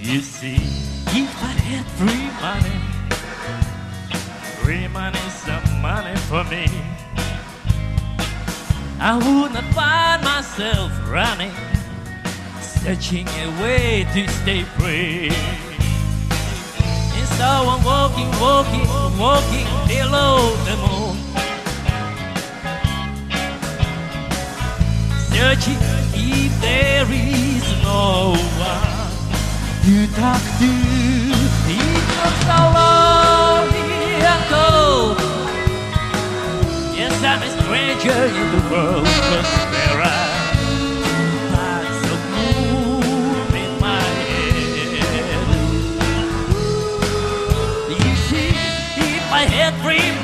You see, if I had free money, some money for me, I would not find myself running, searching a way to stay free. And so I'm walking below the moon, searching if there is no one to talk to. It looks so lonely and cold. Yes, I'm a stranger in the world, but there are lots of moon in my head. You see, if I had free